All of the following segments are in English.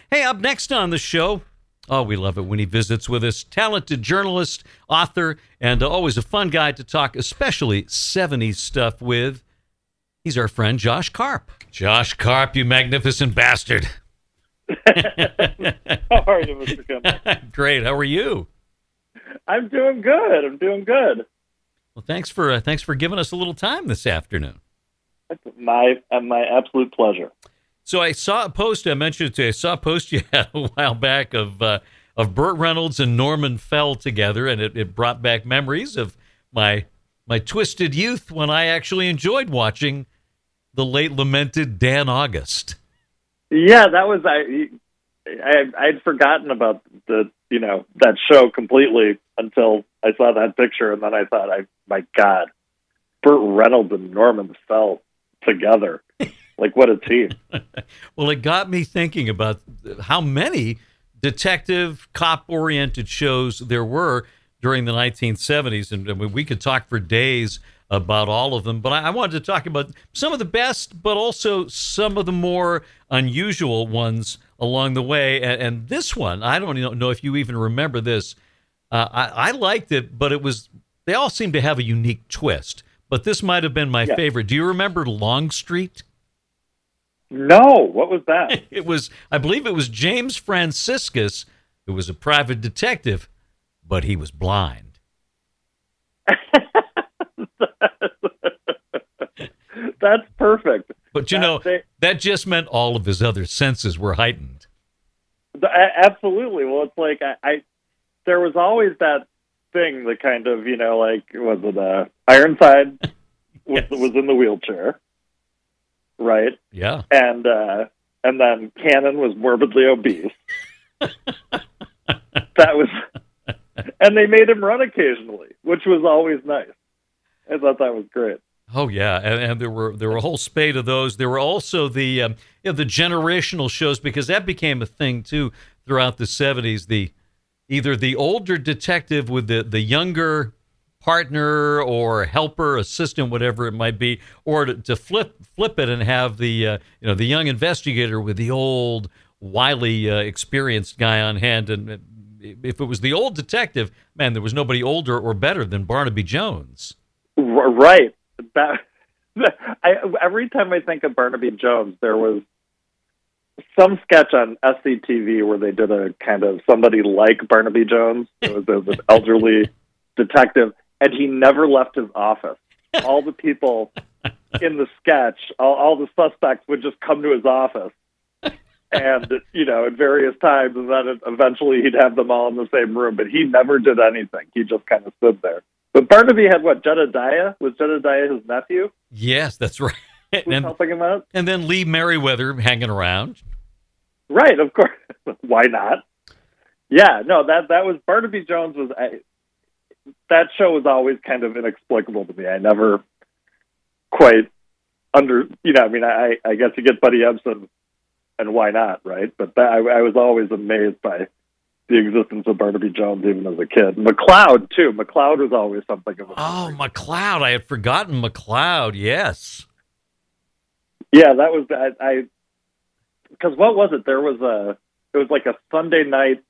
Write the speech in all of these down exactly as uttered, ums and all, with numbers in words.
Hey, up next on the show, oh, we love it when he visits with us. Talented journalist, author, and always a fun guy to talk, especially seventies stuff with. He's our friend Josh Karp. Josh Karp, you magnificent bastard. How are you, Mister Kim? Great. How are you? I'm doing good. I'm doing good. Well, thanks for uh, thanks for giving us a little time this afternoon. It's my uh, my absolute pleasure. So I saw a post, I mentioned it to you, I saw a post you had a while back of uh, of Burt Reynolds and Norman Fell together, and it, it brought back memories of my my twisted youth when I actually enjoyed watching the late lamented Dan August. Yeah, that was I. I I'd forgotten about the you know that show completely until I saw that picture, and then I thought, I my God, Burt Reynolds and Norman Fell together. Like, what a team. Well, it got me thinking about how many detective, cop-oriented shows there were during the nineteen seventies, and we could talk for days about all of them, but I wanted to talk about some of the best, but also some of the more unusual ones along the way, and, and this one, I don't know if you even remember this. Uh, I, I liked it, but it was, they all seem to have a unique twist, but this might have been my yeah. favorite. Do you remember Longstreet? No, what was that? It was, I believe it was James Franciscus, who was a private detective, but he was blind. That's perfect. But, you that, know, they, that just meant all of his other senses were heightened. The, absolutely. Well, it's like, I, I, there was always that thing that kind of, you know, like, was it uh, Ironside was, yes. was in the wheelchair, right? Yeah. And, uh, and then Cannon was morbidly obese. That was, and they made him run occasionally, which was always nice. I thought that was great. Oh yeah, and, and there were there were a whole spate of those. There were also the um, you know, the generational shows, because that became a thing too throughout the seventies. The either the older detective with the, the younger partner or helper, assistant, whatever it might be, or to, to flip flip it and have the uh, you know the young investigator with the old wily uh, experienced guy on hand. And if it was the old detective, man, there was nobody older or better than Barnaby Jones. Right. That, I, every time I think of Barnaby Jones, there was some sketch on S C T V where they did a kind of somebody like Barnaby Jones. It was, it was an elderly detective, and he never left his office. All the people in the sketch, all, all the suspects would just come to his office, and, you know, at various times, and then eventually he'd have them all in the same room, but he never did anything. He just kind of stood there. But Barnaby had what, Jedediah? Was Jedediah his nephew? Yes, that's right. Who's and, helping him out? And then Lee Merriweather hanging around. Right, of course. Why not? Yeah, no, that that was, Barnaby Jones was, I, that show was always kind of inexplicable to me. I never quite under, you know, I mean, I, I guess you get Buddy Ebsen, and why not, right? But that, I, I was always amazed by the existence of Barnaby Jones, even as a kid. McCloud, too. McCloud was always something of a... Oh, McCloud. I had forgotten McCloud, yes. Yeah, that was... I Because what was it? There was a... It was like a Sunday night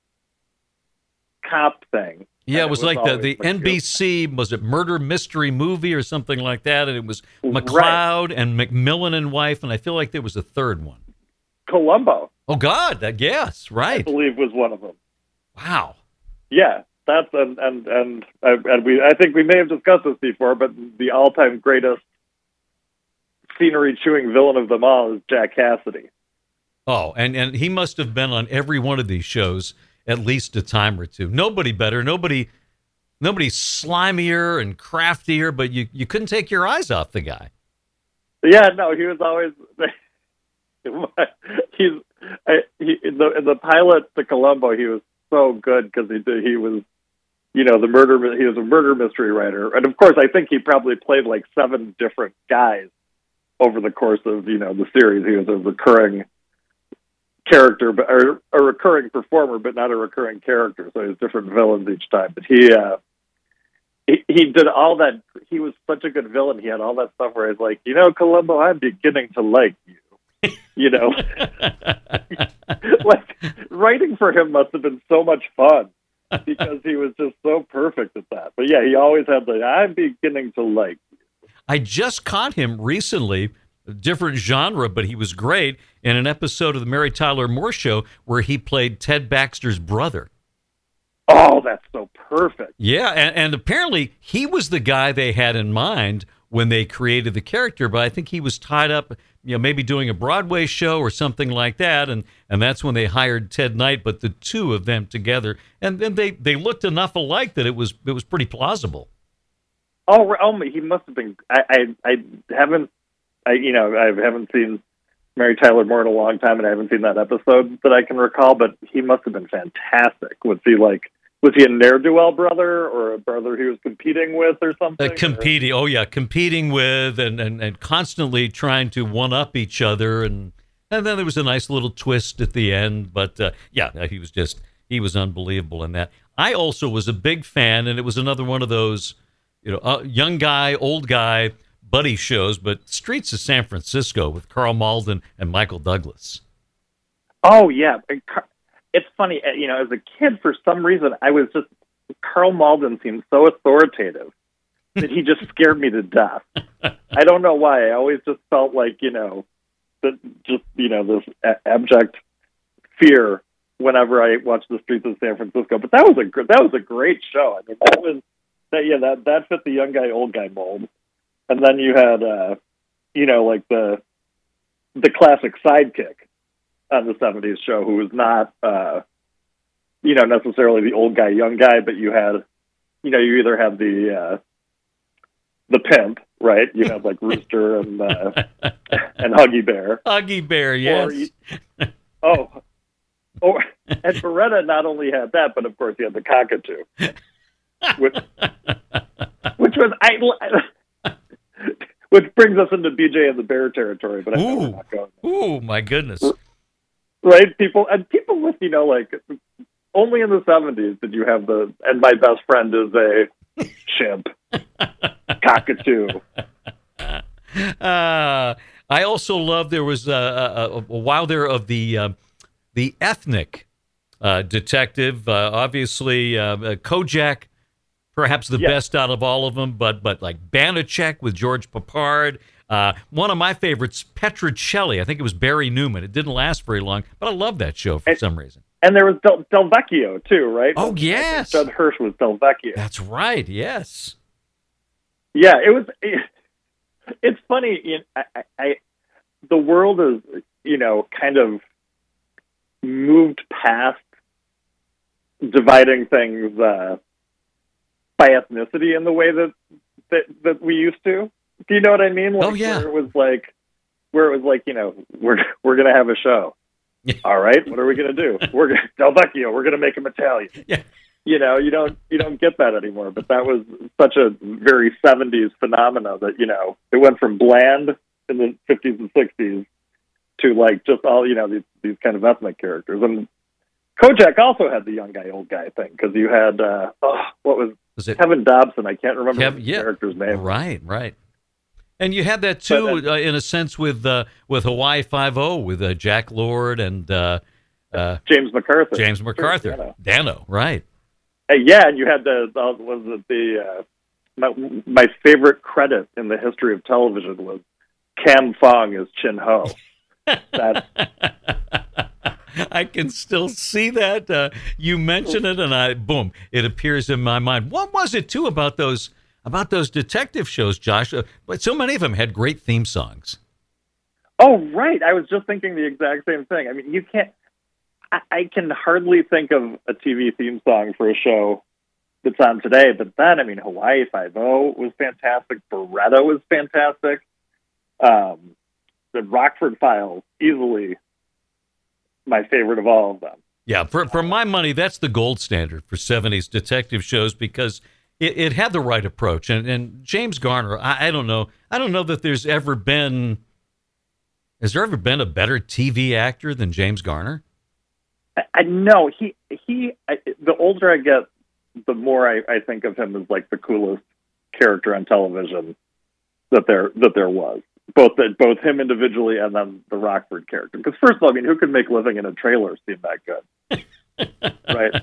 cop thing. Yeah, it was, it was like the, the like N B C, was it Murder Mystery Movie or something like that? And it was McCloud right. and McMillan and Wife, and I feel like there was a third one. Columbo. Oh, God, that, yes, right. I believe was one of them. Wow. Yeah, that's and and and, and we. I think we may have discussed this before, but the all-time greatest scenery-chewing villain of them all is Jack Cassidy. Oh, and and he must have been on every one of these shows at least a time or two. Nobody better. Nobody, nobody slimier and craftier. But you you couldn't take your eyes off the guy. Yeah, no, he was always. He's he, in the in the pilot to Columbo. He was so good because he did, he was, you know, the murder. He was a murder mystery writer, and of course, I think he probably played like seven different guys over the course of, you know, the series. He was a recurring character, but or a recurring performer, but not a recurring character. So he was different villains each time. But he uh, he he did all that. He was such a good villain. He had all that stuff where he's like, you know, Columbo, I'm beginning to like you. You know, like writing for him must have been so much fun because he was just so perfect at that. But yeah, he always had the I'm beginning to like. I just caught him recently, a different genre, but he was great in an episode of the Mary Tyler Moore Show where he played Ted Baxter's brother. Oh, that's so perfect. Yeah, and, and apparently he was the guy they had in mind when they created the character, but I think he was tied up, you know, maybe doing a Broadway show or something like that, and, and that's when they hired Ted Knight, but the two of them together, and then they, they looked enough alike that it was it was pretty plausible. Oh, oh he must have been. I, I, I haven't, I you know, I haven't seen Mary Tyler Moore in a long time, and I haven't seen that episode that I can recall. But he must have been fantastic. Was he like? Was he a ne'er-do-well brother or a brother he was competing with or something? Uh, competing, oh yeah, competing with and, and, and constantly trying to one-up each other. And, and then there was a nice little twist at the end. But uh, yeah, he was just, he was unbelievable in that. I also was a big fan, and it was another one of those, you know, uh, young guy, old guy buddy shows, but Streets of San Francisco with Carl Malden and Michael Douglas. Oh, yeah. It's funny, you know, as a kid, for some reason, I was just, Carl Malden seemed so authoritative that he just scared me to death. I don't know why. I always just felt like, you know, that just, you know, this abject fear whenever I watched The Streets of San Francisco. But that was a that was a great show. I mean, that was, that, yeah, that, that fit the young guy, old guy mold. And then you had, uh, you know, like the the classic sidekick on the seventies show, who was not, uh, you know, necessarily the old guy, young guy, but you had, you know, you either had the uh, the pimp, right? You had like Rooster and uh, and Huggy Bear. Huggy Bear, yes. Or you, oh, or and Beretta not only had that, but of course he had the cockatoo, which, which was I. Which brings us into B J and the Bear territory, but I know we're not going there. Ooh, my goodness. Right? People, and people with, you know, like, only in the seventies did you have the, and my best friend is a chimp, cockatoo. Uh, I also love, there was a, a, a while there of the, uh, the ethnic uh, detective, uh, obviously uh, Kojak, perhaps the yes. best out of all of them, but but like Banachek with George Papard. Uh, one of my favorites, Petrocelli. I think it was Barry Newman. It didn't last very long, but I love that show for and, some reason. And there was Del, Del Vecchio, too, right? Oh, yes. Judd Hirsch was Del Vecchio. That's right, yes. Yeah, it was... It, it's funny. You know, I, I, I, the world is, you know, kind of moved past dividing things uh, by ethnicity in the way that, that that we used to. Do you know what I mean? Like, oh yeah. Where it was like, where it was like, you know, we're we're gonna have a show. All right, what are we gonna do? We're gonna Del Vecchio. We're gonna make him Italian. Yeah. You know, you don't you don't get that anymore. But that was such a very seventies phenomena that, you know, it went from bland in the fifties and sixties to like just all, you know, these these kind of ethnic characters. And Kojak also had the young guy, old guy thing, because you had uh, oh, what was, was it Kevin Dobson? I can't remember Kev, the yeah. character's name. Right, right. And you had that too, but, uh, uh, in a sense, with uh, with Hawaii Five-O, with uh, Jack Lord and uh, uh, James MacArthur. James MacArthur, Dano. Dano, right? Uh, yeah, and you had the, the was it the uh, my, my favorite credit in the history of television was Cam Fong as Chin Ho. That's I can still see that. Uh, you mention it, and I boom, it appears in my mind. What was it too about those about those detective shows, Josh? Uh, but so many of them had great theme songs. Oh, right. I was just thinking the exact same thing. I mean, you can't. I, I can hardly think of a T V theme song for a show that's on today. But then, I mean, Hawaii Five-O was fantastic. Beretta was fantastic. Um, the Rockford Files, easily my favorite of all of them. Yeah, for for my money, that's the gold standard for seventies detective shows because it, it had the right approach. And and James Garner, I, I don't know, I don't know that there's ever been, has there ever been a better T V actor than James Garner? I, I know he he. I, the older I get, the more I, I think of him as like the coolest character on television that there that there was. both the, both him individually and then the Rockford character. Because first of all, I mean, who could make living in a trailer seem that good, right?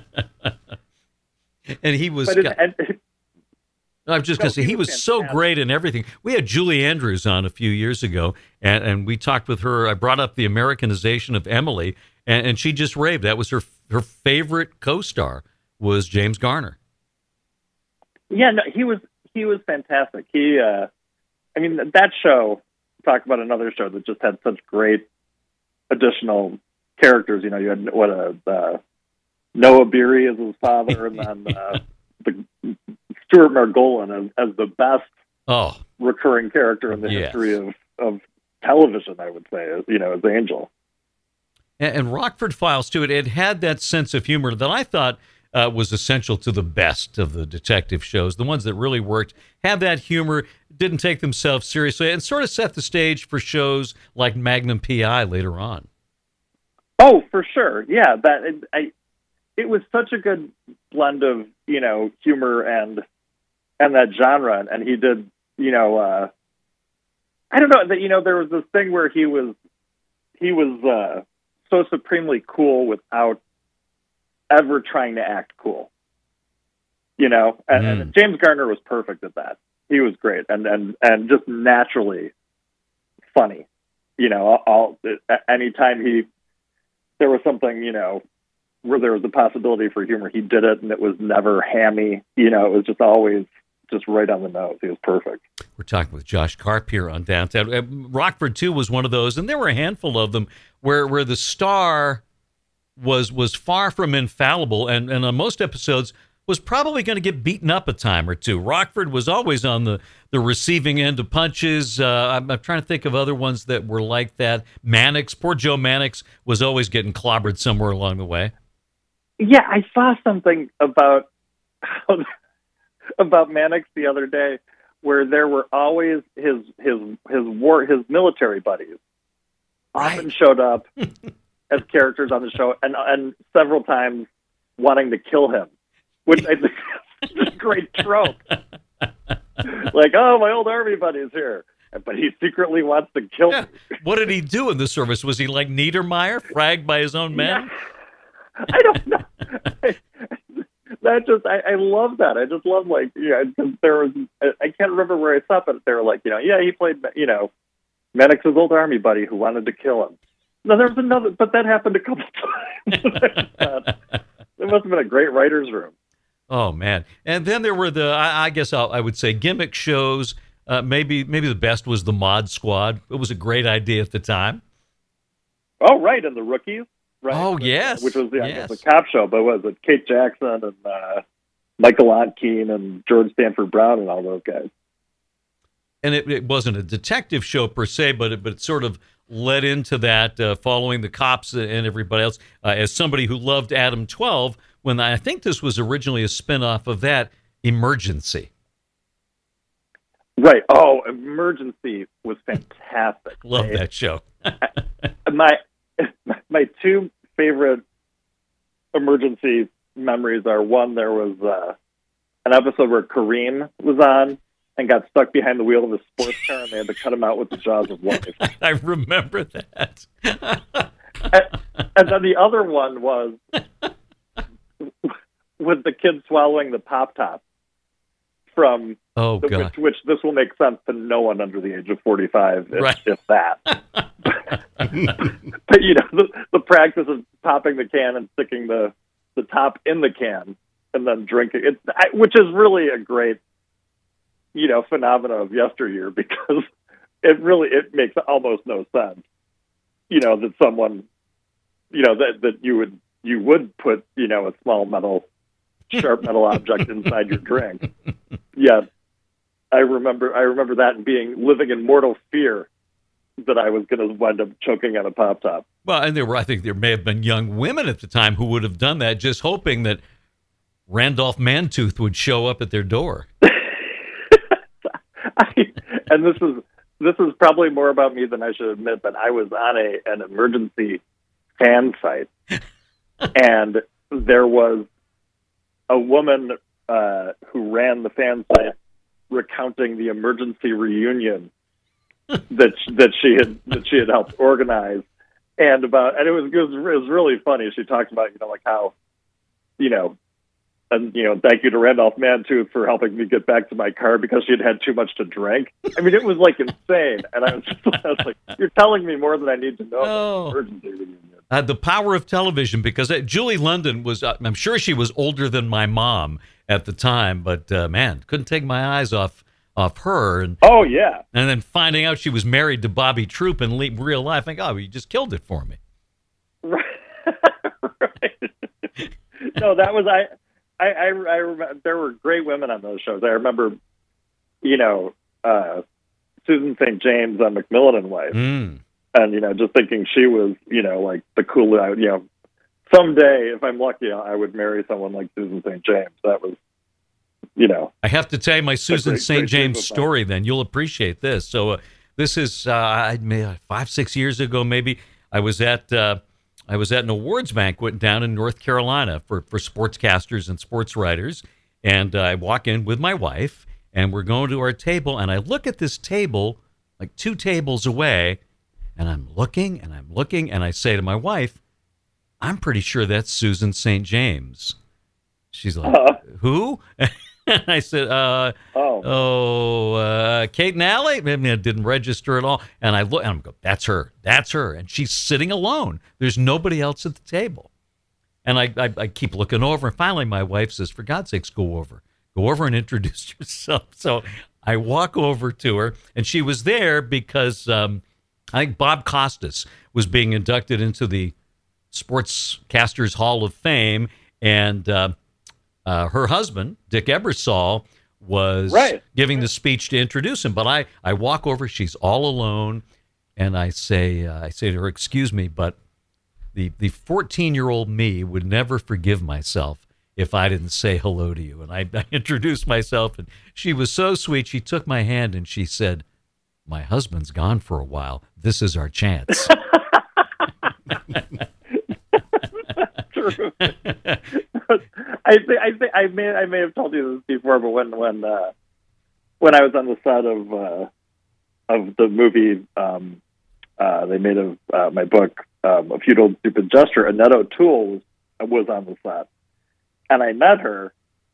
And he was. But it, and, I'm just no, going to say, he, he was, was so fantastic. great in everything. We had Julie Andrews on a few years ago, and, and we talked with her. I brought up the Americanization of Emily, and, and she just raved. That was her her favorite co-star was James Garner. Yeah, no, he was he was fantastic. He, uh, I mean, that show. Talk about another show that just had such great additional characters. You know, you had what a uh, Noah Beery as his father, and then uh, the Stuart Margolin as, as the best Oh, recurring character in the yes. history of, of television, I would say, you know, as Angel. and, and Rockford Files, too, it, it had that sense of humor that I thought uh, was essential to the best of the detective shows. The ones that really worked had that humor, didn't take themselves seriously, and sort of set the stage for shows like Magnum P I later on. Oh, for sure. Yeah, that I, it was such a good blend of, you know, humor and and that genre. And he did, you know, uh, I don't know that, you know, there was this thing where he was, he was uh, so supremely cool without ever trying to act cool, you know, and, Mm. and James Garner was perfect at that. He was great. And, and, and just naturally funny, you know, all, anytime he, there was something, you know, where there was a possibility for humor, he did it, and it was never hammy. You know, it was just always just right on the nose. He was perfect. We're talking with Josh Karp here on Downtown. Uh, Rockford, too, was one of those, and there were a handful of them where where the star was was far from infallible, and, and on most episodes was probably going to get beaten up a time or two. Rockford was always on the, the receiving end of punches. Uh, I'm, I'm trying to think of other ones that were like that. Mannix, poor Joe Mannix, was always getting clobbered somewhere along the way. Yeah, I saw something about about Mannix the other day, where there were always his his his war his military buddies often Right. showed up as characters on the show, and and several times wanting to kill him, which I think is a great trope. Like, oh, my old army buddy's here, but he secretly wants to kill Yeah. me. What did he do in the service? Was he like Niedermeyer, fragged by his own men? Yeah. I don't know. I, that just, I, I love that. I just love, like, you know, 'cause there was, I can't remember where I saw it, but they were like, you know, yeah, he played, you know, Mannix's old army buddy who wanted to kill him. No, there was another, but that happened a couple times. It must have been a great writer's room. Oh man! And then there were the, I, I guess I'll, I would say, gimmick shows. Uh, maybe maybe the best was the Mod Squad. It was a great idea at the time. Oh, right, and the Rookies. Right? Oh, yes, Which was, yeah, yes. it was a cop show, but was it Kate Jackson and uh, Michael Otkeen and George Stanford Brown and all those guys? And it, it wasn't a detective show per se, but it, but it sort of led into that, uh, following the cops and everybody else. Uh, as somebody who loved Adam twelve, when I think this was originally a spinoff of that, Emergency. Right. Oh, Emergency was fantastic. Love Right? that show. my my two favorite Emergency memories are, one, there was uh, an episode where Kareem was on and got stuck behind the wheel of a sports car, and they had to cut him out with the jaws of life. I remember that. and, and then the other one was with the kid swallowing the Pop Top from, Oh, the, God. which, which this will make sense to no one under the age of forty-five, if, Right. if that. But, you know, the, the practice of popping the can and sticking the, the top in the can and then drinking it, I, which is really a great, you know, phenomena of yesteryear, because it really, it makes almost no sense, you know, that someone, you know, that, that you would, you would put, you know, a small metal, sharp metal object inside your drink. Yeah. I remember, I remember that and being, living in mortal fear that I was going to wind up choking on a Pop Top. Well, and there were, I think there may have been young women at the time who would have done that, just hoping that Randolph Mantooth would show up at their door. I, and this is this is probably more about me than I should admit, but I was on a an emergency fan site, and there was a woman uh, who ran the fan site recounting the emergency reunion that that she had that she had helped organize, and about and it was it was, it was really funny. She talked about you know like how, you know, and you know thank you to Randolph Mantooth for helping me get back to my car because she had had too much to drink. I mean, it was like insane, and I was just I was like, you're telling me more than I need to know Oh. about the emergency reunion. Uh, the power of television, because uh, Julie London was, uh, I'm sure she was older than my mom at the time, but uh, man, couldn't take my eyes off off her. And Oh yeah. and then finding out she was married to Bobby Troop in le- real life, I think, oh, you just killed it for me. Right. Right. No, that was I. I, I, I remember there were great women on those shows. I remember, you know, uh, Susan Saint James on Macmillan and Wife, Mm. and you know, just thinking she was, you know, like the cool. You know, someday if I'm lucky, I would marry someone like Susan Saint James. That was, you know, I have to tell you my Susan great- Saint great James people. story. Then you'll appreciate this. So uh, this is uh, I may- five, six years ago, maybe. I was at uh, I was at an awards banquet down in North Carolina for for sportscasters and sports writers, and uh, I walk in with my wife, and we're going to our table, and I look at this table like two tables away, and I'm looking and I'm looking, and I say to my wife, "I'm pretty sure that's Susan Saint James." She's like, Uh-huh. "Who?" And I said, uh, oh, oh, uh, Kate and Allie? I mean, it didn't register at all. And I look, and I'm go, that's her. That's her. And she's sitting alone. There's nobody else at the table. And I, I, I keep looking over. And finally, my wife says, for God's sakes, go over. Go over and introduce yourself. So I walk over to her, and she was there because um, I think Bob Costas was being inducted into the Sportscasters Hall of Fame. And uh, Uh, her husband, Dick Ebersol, was Right. giving the speech to introduce him. But I, I walk over, she's all alone, and I say, uh, I say to her, excuse me, but the the fourteen-year-old me would never forgive myself if I didn't say hello to you. And I, I introduced myself, and she was so sweet. She took my hand, and she said, my husband's gone for a while. This is our chance. true. I think I think I may I may have told you this before, but when when uh, when I was on the set of uh, of the movie um, uh, they made of uh, my book, um, A Futile Stupid Gesture, Annette O'Toole was, was on the set, and I met her,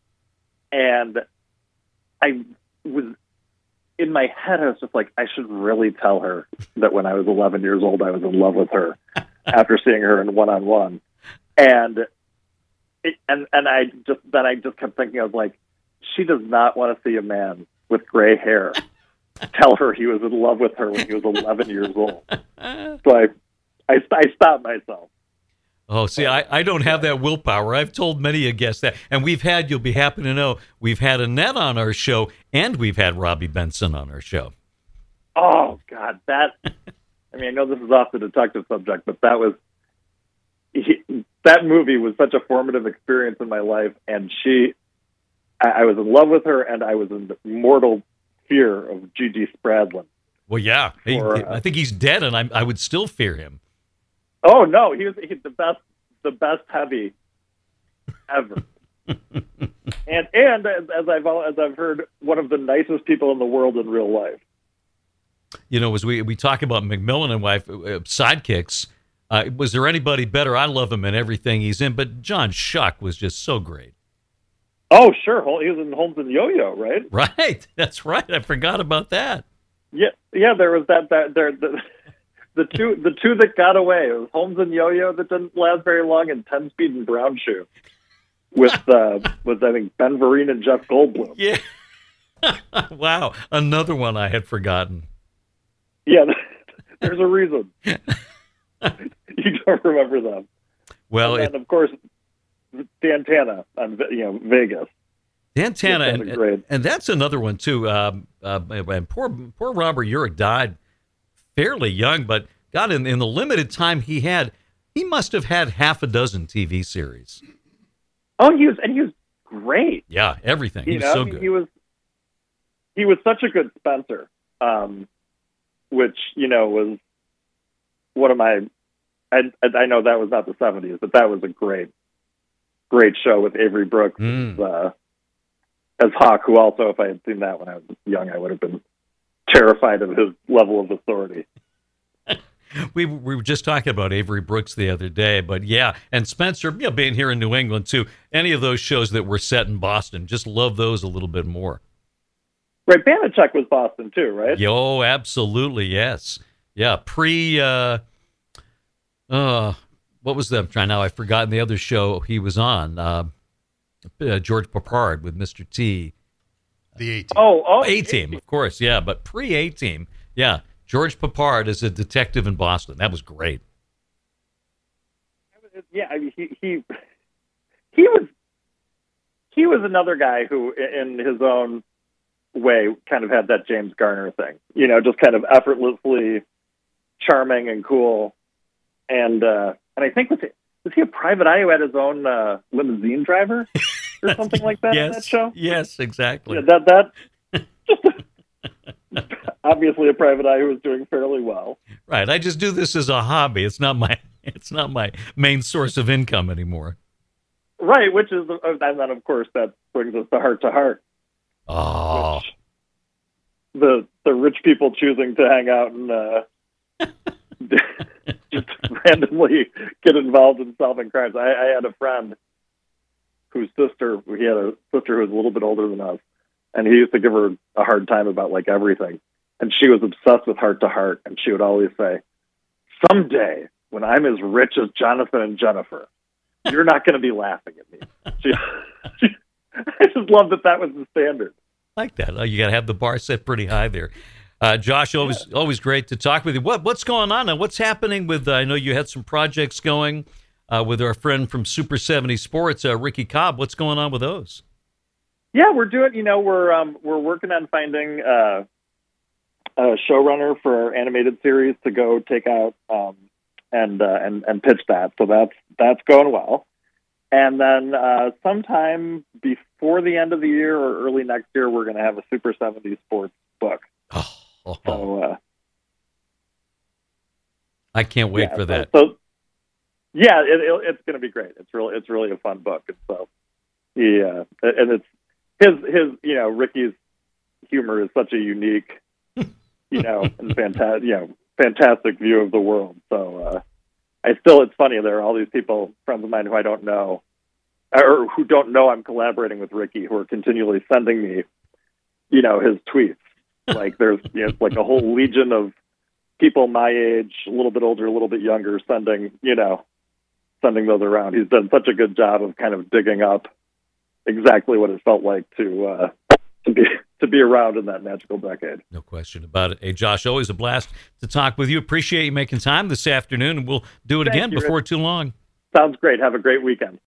and I was in my head I was just like, I should really tell her that when I was eleven years old I was in love with her after seeing her in One on One, and. It, and and I just then I just kept thinking, I was like, she does not want to see a man with gray hair tell her he was in love with her when he was eleven years old. So I, I I stopped myself. Oh, see, I, I don't have that willpower. I've told many a guest that. And we've had, you'll be happy to know, we've had Annette on our show, and we've had Robbie Benson on our show. Oh God, that I mean, I know this is off the detective subject, but that was he, that movie was such a formative experience in my life, and she, I, I was in love with her, and I was in mortal fear of G G Spradlin. Well, yeah, he, Or, uh, I think he's dead, and I, I would still fear him. Oh no, he was he's the best, the best heavy ever. and and as, as I've al- as I've heard, one of the nicest people in the world in real life. You know, as we we talk about Macmillan and Wife uh, sidekicks, uh, was there anybody better? I love him in everything he's in, but John Schuck was just so great. Oh sure, he was in Holmes and Yo-Yo, right? Right, that's right. I forgot about that. Yeah, yeah. There was that. That there the, the two the two that got away. It was Holmes and Yo-Yo that didn't last very long, and Ten Speed and Brown Shoe with uh, with I think Ben Vereen and Jeff Goldblum. Yeah. Wow, another one I had forgotten. Yeah, there's a reason you don't remember them. Well, and it, then, of course, Santana on you know Vegas. Santana, Yes, and, that's great. and that's another one too. Um, uh, and poor poor Robert Urich died fairly young, but God, in, in the limited time he had, he must have had half a dozen T V series. Oh, he was and he was great. Yeah, everything. He You was know, so I mean, good. he was he was such a good Spencer, um, which you know was one of my. I, I know that was not the seventies, but that was a great, great show with Avery Brooks Mm. as, uh, as Hawk, who also, if I had seen that when I was young, I would have been terrified of his level of authority. We we were just talking about Avery Brooks the other day, but yeah, and Spencer, you know, being here in New England too. Any of those shows that were set in Boston, just love those a little bit more. Right, Banachek was Boston too, right? Yo, absolutely, yes, yeah. Pre, uh, uh, what was that? I'm trying now. I've forgotten the other show he was on. Uh, uh, George Papard with Mister T. The A-Team. Oh, oh, A-Team, of course, yeah, but pre A-Team, yeah. George Papard as a detective in Boston. That was great. Yeah, I mean, he he he was he was another guy who, in his own way, kind of had that James Garner thing. You know, just kind of effortlessly charming and cool. And uh, and I think was he, was he a private eye who had his own uh, limousine driver or something like that yes, on that show? Yes, exactly. Yeah, that that. Just obviously a private eye who was doing fairly well. Right. I just do this as a hobby. It's not my it's not my main source of income anymore. Right, which is, and then of course that brings us to Heart to Heart. Oh, the the rich people choosing to hang out and uh, just randomly get involved in solving crimes. I, I had a friend whose sister, he had a sister who was a little bit older than us. And he used to give her a hard time about like everything. And she was obsessed with Heart to Heart. And she would always say, someday when I'm as rich as Jonathan and Jennifer, you're not going to be laughing at me. She, she, I just love that that was the standard. Like that. Oh, you got to have the bar set pretty high there. Uh, Josh, always yeah. always great to talk with you. What What's going on now? What's happening with, uh, I know you had some projects going uh, with our friend from Super seventy Sports, uh, Ricky Cobb. What's going on with those? Yeah, we're doing. You know, we're um, we're working on finding uh, a showrunner for our animated series to go take out um, and uh, and and pitch that. So that's that's going well. And then uh, sometime before the end of the year or early next year, we're going to have a Super seventies Sports book. Oh, oh, oh. So uh, I can't wait yeah, for that. So, so yeah, it, it, it's going to be great. It's really it's really a fun book. And so yeah, and it's. His, his, you know, Ricky's humor is such a unique, you know, and fantastic, you know, fantastic view of the world. So, uh, I still, it's funny. There are all these people, friends of mine who I don't know, or who don't know I'm collaborating with Ricky, who are continually sending me, you know, his tweets. Like there's, you know, like a whole legion of people my age, a little bit older, a little bit younger, sending, you know, sending those around. He's done such a good job of kind of digging up exactly what it felt like to uh, to be to be around in that magical decade. No question about it. Hey, Josh, always a blast to talk with you. Appreciate you making time this afternoon, and we'll do it Thank again you, before Rich. too long. Sounds great. Have a great weekend.